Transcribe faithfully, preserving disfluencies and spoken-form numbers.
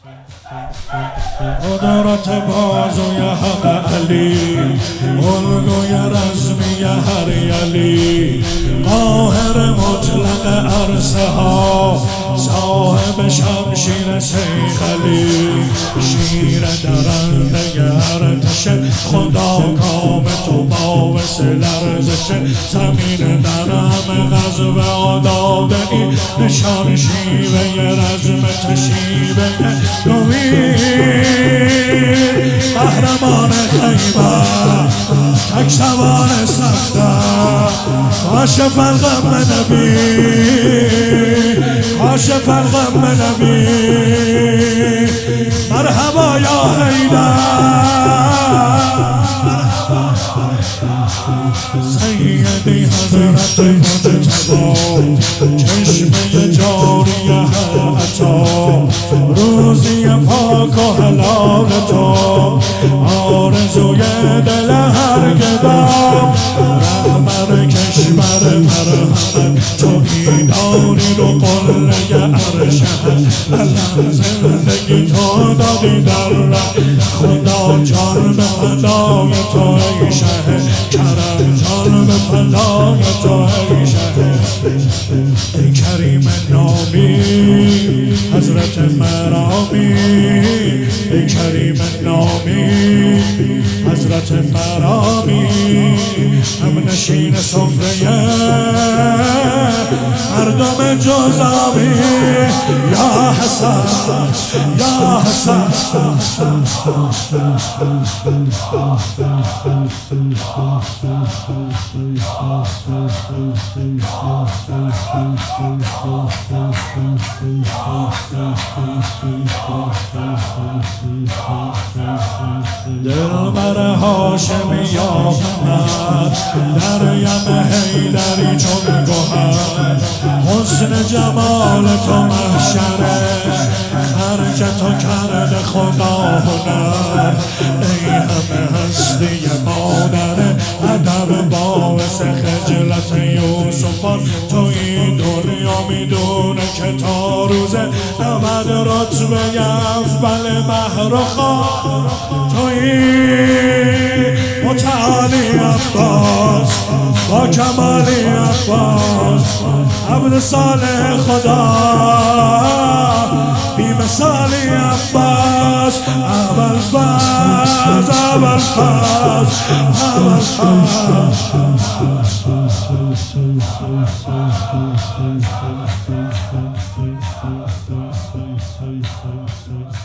قدرت بازوی حق علی، الگوی رزمی هر یلی، قاهر مطلق عرصه ها، صاحب شمشیر سیخلی، شیر درنده ارتش خدا، کام تو باعث لرزش زمین در همه غزو آداده ای، نشان شیوه رزمت شیوه نویر، قهرمان خیبر، تک سوار سختر، کاشف الغم نبی، کاشف الغم نبی، مرحبا یا حیدر، سیدی حضرت مجتبی، چشمه جاری هر عطا، روزی پاک و حلال تو، آرزوی دل هر گدا، رهبر کشور مرحمت تو، ایدانی رو قله عرشه، علم زندگی تو دادی در ره، خدا جان به فدای تو ای شه، کرم جان به فدای تو ای شه، ای کریم نامی حضرت مرامی، ای کریم نامی حضرت مرامی، هم نشین سفره مردم جزامی، یا حسن یا حسن، دلبر هاشمی آمد در یم حیدری چون گوهر، حسن جمال تو محشره، خرج تو کرده خدا هنر، ای همه هستی مادر ادب، باعث خجلت یوسفان، تو این دنیا میدونه که تا روز نود رتبه اول مهر و خار، تویی متعالی عباس با کمالی عباس، عبد صالح خدا بی مثالی عباس، اول فاز اول فاز اول فاز.